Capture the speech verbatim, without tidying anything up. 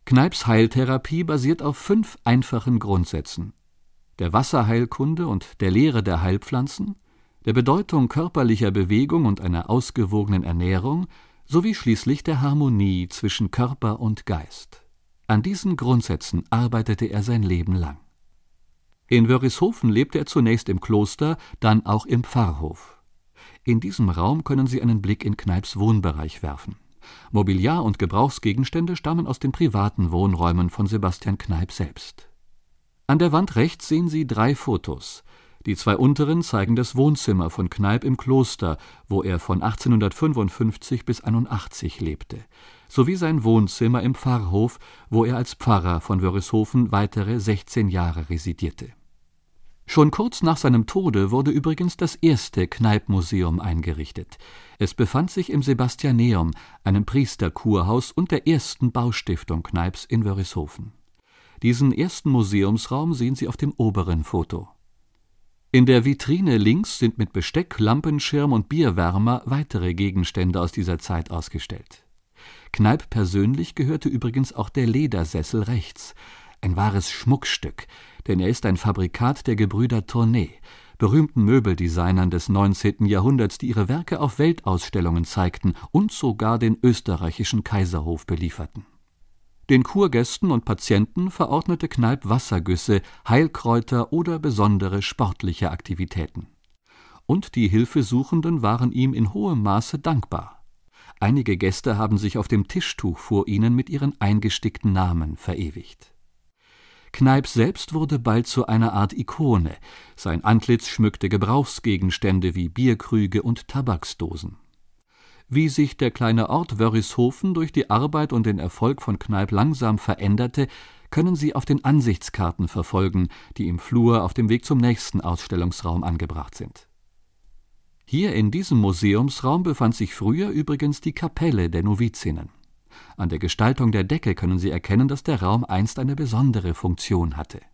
Kneips Heiltherapie basiert auf fünf einfachen Grundsätzen: der Wasserheilkunde und der Lehre der Heilpflanzen, der Bedeutung körperlicher Bewegung und einer ausgewogenen Ernährung sowie schließlich der Harmonie zwischen Körper und Geist. An diesen Grundsätzen arbeitete er sein Leben lang. In Wörishofen lebte er zunächst im Kloster, dann auch im Pfarrhof. In diesem Raum können Sie einen Blick in Kneips Wohnbereich werfen. Mobiliar und Gebrauchsgegenstände stammen aus den privaten Wohnräumen von Sebastian Kneipp selbst. An der Wand rechts sehen Sie drei Fotos. Die zwei unteren zeigen das Wohnzimmer von Kneipp im Kloster, wo er von achtzehnhundertfünfundfünfzig bis einundachtzig lebte, sowie sein Wohnzimmer im Pfarrhof, wo er als Pfarrer von Wörishofen weitere sechzehn Jahre residierte. Schon kurz nach seinem Tode wurde übrigens das erste Kneipp-Museum eingerichtet. Es befand sich im Sebastianeum, einem Priesterkurhaus und der ersten Baustiftung Kneips in Wörishofen. Diesen ersten Museumsraum sehen Sie auf dem oberen Foto. In der Vitrine links sind mit Besteck, Lampenschirm und Bierwärmer weitere Gegenstände aus dieser Zeit ausgestellt. Kneipp persönlich gehörte übrigens auch der Ledersessel rechts, ein wahres Schmuckstück, denn er ist ein Fabrikat der Gebrüder Tournay, berühmten Möbeldesignern des neunzehnten Jahrhunderts, die ihre Werke auf Weltausstellungen zeigten und sogar den österreichischen Kaiserhof belieferten. Den Kurgästen und Patienten verordnete Kneipp Wassergüsse, Heilkräuter oder besondere sportliche Aktivitäten. Und die Hilfesuchenden waren ihm in hohem Maße dankbar. Einige Gäste haben sich auf dem Tischtuch vor ihnen mit ihren eingestickten Namen verewigt. Kneipp selbst wurde bald zu einer Art Ikone. Sein Antlitz schmückte Gebrauchsgegenstände wie Bierkrüge und Tabaksdosen. Wie sich der kleine Ort Wörishofen durch die Arbeit und den Erfolg von Kneipp langsam veränderte, können Sie auf den Ansichtskarten verfolgen, die im Flur auf dem Weg zum nächsten Ausstellungsraum angebracht sind. Hier in diesem Museumsraum befand sich früher übrigens die Kapelle der Novizinnen. An der Gestaltung der Decke können Sie erkennen, dass der Raum einst eine besondere Funktion hatte.